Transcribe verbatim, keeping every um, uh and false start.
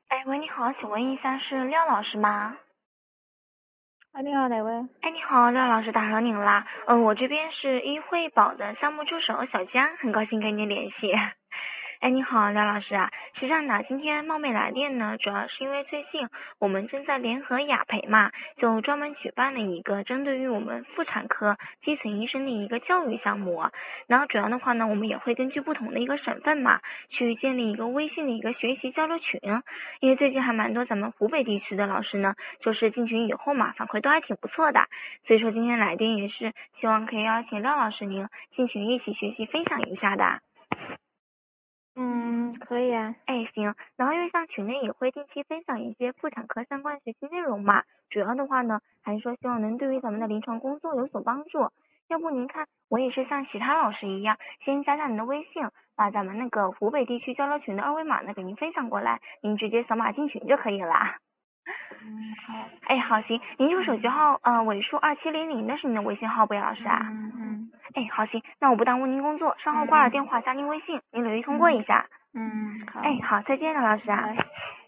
哎，喂，你好，请问一下是廖老师吗？ 啊，你好，哪位？ 哎，你好，廖老师，打扰您啦。嗯，我这边是一惠宝的项目助手小江，很高兴跟您联系。哎，你好，廖老师啊，是这样的，今天冒昧来电呢，主要是因为最近我们正在联合雅培嘛，就专门举办了一个针对于我们妇产科基层医生的一个教育项目。然后主要的话呢，我们也会根据不同的一个省份嘛，去建立一个微信的一个学习交流群。因为最近还蛮多咱们湖北地区的老师呢，就是进群以后嘛，反馈都还挺不错的。所以说今天来电也是希望可以邀请廖老师您进群一起学习分享一下的。 嗯，可以啊。 哎，行，然后因为像群内也会定期分享一些妇产科相关学习内容嘛，主要的话呢，还是说希望能对于咱们的临床工作有所帮助。要不您看，我也是像其他老师一样，先加上您的微信，把咱们那个湖北地区交流群的二维码呢给您分享过来，您直接扫码进群就可以了。 嗯，好。 哎，好，行，您这个手机号，呃，尾数二七零零的是您的微信号不，老师啊？ 嗯嗯哎，好，行，那我不耽误您工作，稍后挂了电话加您微信，您留意通过一嗯下。 嗯，好。 哎，好，再见了，老师啊。 拜。